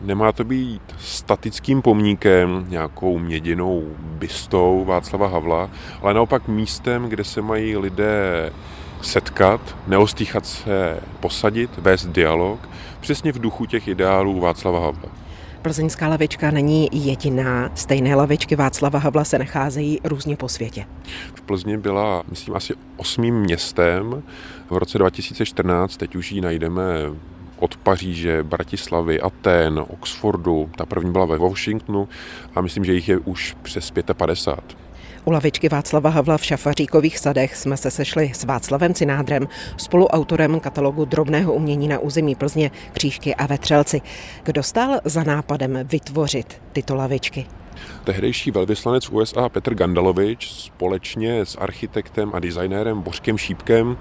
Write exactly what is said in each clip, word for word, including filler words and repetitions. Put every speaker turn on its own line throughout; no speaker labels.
Nemá to být statickým pomníkem, nějakou měděnou bystou Václava Havla, ale naopak místem, kde se mají lidé setkat, neostýchat se, posadit, vést dialog, přesně v duchu těch ideálů Václava Havla.
Plzeňská lavička není jediná. Stejné lavičky Václava Havla se nacházejí různě po světě.
V Plzni byla, myslím, asi osmým městem v roce dva tisíce čtrnáct, teď už ji najdeme od Paříže, Bratislavy, Athén, Oxfordu, ta první byla ve Washingtonu a myslím, že jich je už přes padesát pět.
U lavičky Václava Havla v Šafaříkových sadech jsme se sešli s Václavem Cinádrem, spoluautorem katalogu drobného umění na území Plzně, Křížky a Vetřelci. Kdo stál za nápadem vytvořit tyto lavičky?
Tehdejší velvyslanec U S A Petr Gandalovič společně s architektem a designérem Bořkem Šípkem,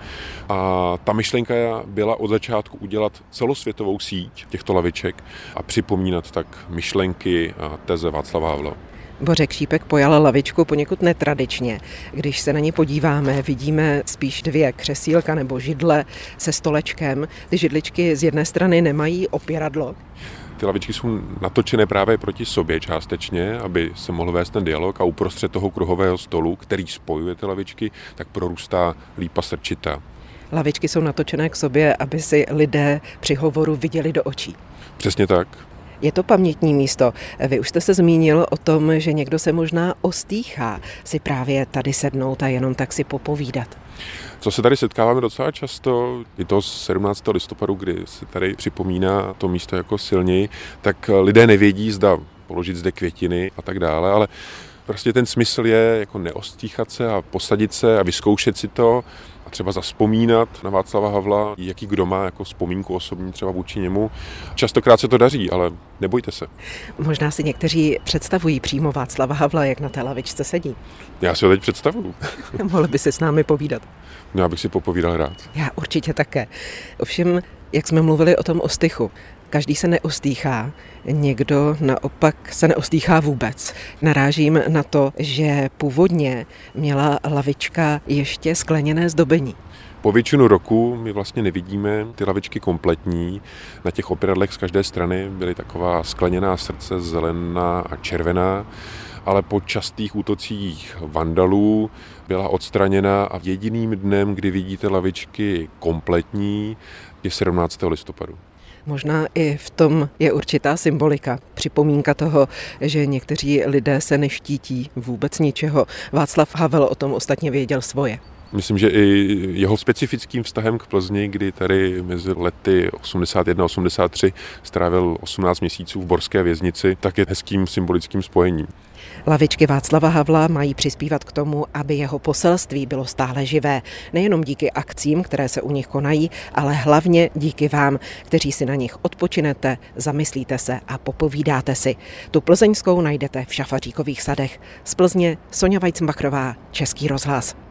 a ta myšlenka byla od začátku udělat celosvětovou síť těchto laviček a připomínat tak myšlenky a teze Václava Havla.
Bořek Šípek pojal lavičku poněkud netradičně. Když se na ní podíváme, vidíme spíš dvě křesílka nebo židle se stolečkem. Ty židličky z jedné strany nemají opěradlo.
Ty lavičky jsou natočené právě proti sobě částečně, aby se mohl vést ten dialog, a uprostřed toho kruhového stolu, který spojuje ty lavičky, tak prorůstá lípa srčitá.
Lavičky jsou natočené k sobě, aby si lidé při hovoru viděli do očí.
Přesně tak.
Je to pamětní místo. Vy už jste se zmínil o tom, že někdo se možná ostýchá si právě tady sednout a jenom tak si popovídat.
Co se tady setkáváme docela často, i to sedmnáctého listopadu, kdy se tady připomíná to místo jako silněji, tak lidé nevědí, zda položit zde květiny a tak dále, ale prostě ten smysl je jako neostýchat se a posadit se a vyzkoušet si to a třeba zavzpomínat na Václava Havla, jaký kdo má jako vzpomínku osobní třeba vůči němu. Častokrát se to daří, ale nebojte se.
Možná si někteří představují přímo Václava Havla, jak na té lavičce sedí.
Já si ho teď představuju.
Mohl by si s námi povídat.
No, já bych si popovídal rád.
Já určitě také. Ovšem, jak jsme mluvili o tom ostychu, každý se neostýchá, někdo naopak se neostýchá vůbec. Narážím na to, že původně měla lavička ještě skleněné zdobení.
Po většinu roku my vlastně nevidíme ty lavičky kompletní. Na těch opěradlech z každé strany byly taková skleněná srdce, zelená a červená, ale po častých útocích vandalů byla odstraněna a jediným dnem, kdy vidíte lavičky kompletní, je sedmnáctého listopadu.
Možná i v tom je určitá symbolika, připomínka toho, že někteří lidé se neštítí vůbec ničeho. Václav Havel o tom ostatně věděl svoje.
Myslím, že i jeho specifickým vztahem k Plzni, kdy tady mezi lety osmdesát jedna osmdesát tři strávil osmnáct měsíců v borské věznici, tak je hezkým symbolickým spojením.
Lavičky Václava Havla mají přispívat k tomu, aby jeho poselství bylo stále živé. Nejenom díky akcím, které se u nich konají, ale hlavně díky vám, kteří si na nich odpočinete, zamyslíte se a popovídáte si. Tu plzeňskou najdete v Šafaříkových sadech. Z Plzně Soňa Vajcmbachrová, Český rozhlas.